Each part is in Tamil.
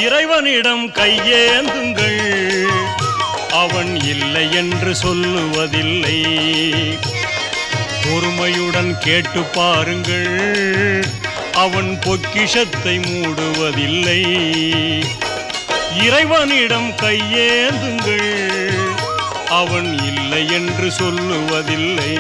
இறைவனிடம் கையேந்துங்கள், அவன் இல்லை என்று சொல்லுவதில்லை. பொறுமையுடன் கேட்டு பாருங்கள், அவன் பொக்கிஷத்தை மூடுவதில்லை. இறைவனிடம் கையேந்துங்கள், அவன் இல்லை என்று சொல்லுவதில்லை.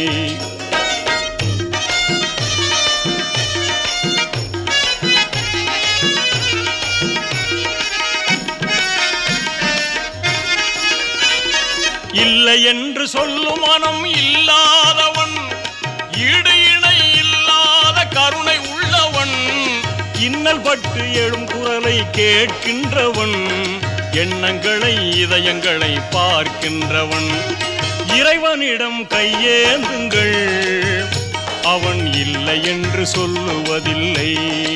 இல்லை என்று சொல்லும் மனம் இல்லாதவன், ஈடு இணை இல்லாத கருணை உள்ளவன், இன்னல் பட்டு எழும் குரலை கேட்கின்றவன், எண்ணங்களை இதயங்களை பார்க்கின்றவன். இறைவனிடம் கையேந்துங்கள், அவன் இல்லை என்று சொல்லுவதில்லை.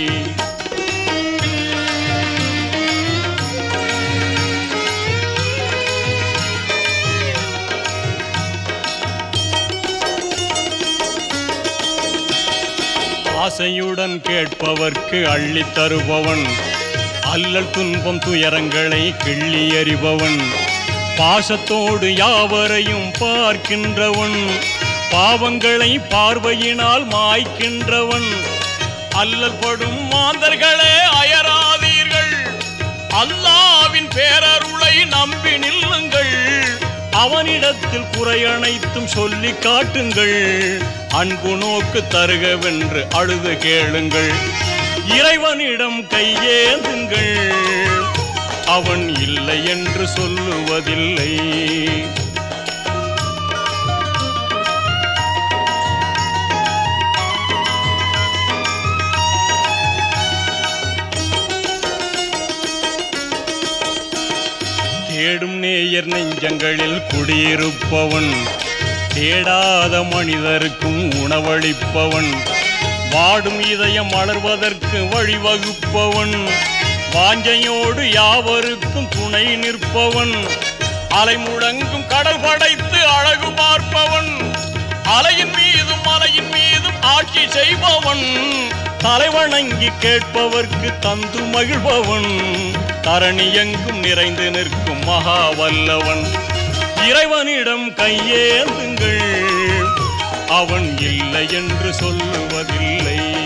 ஆசையுடன் கேட்பவர்க்கு அள்ளி தருபவன், அல்லல் துன்பம் துயரங்களை கிள்ளி எறிபவன், பாசத்தோடு யாவரையும் பார்க்கின்றவன், பாவங்களை பார்வையினால் மாய்க்கின்றவன். அல்லல் படும் மாந்தர்களே அயராதீர்கள், அல்லாவின் பேரருளை நம்பி நில்லுங்கள். அவனிடத்தில் குறை அனைத்தும் சொல்லி காட்டுங்கள், அன்பு நோக்கு தருகவென்று அழுது கேளுங்கள். இறைவனிடம் கையேந்துங்கள், அவன் இல்லை என்று சொல்லுவதில்லை. தேடும் நேயர் நெஞ்சங்களில் குடியிருப்பவன், தேடாத மனிதருக்கும் உணவளிப்பவன், வாடும் இதயம் வளர்வதற்கு வழிவகுப்பவன், வாஞ்சையோடு யாவருக்கும் துணை நிற்பவன், அலை முழங்கும் கடல் படைத்து அழகு பார்ப்பவன், அலையின் மீதும் மலையின் மீதும் ஆட்சி செய்பவன், தலைவணங்கி கேட்பவர்க்கு தந்து மகிழ்பவன், தரணி எங்கும் நிறைந்து நிற்கும் மகா வல்லவன். இறைவனிடம் கையேந்துங்கள், அவன் இல்லை என்று சொல்லுவதில்லை.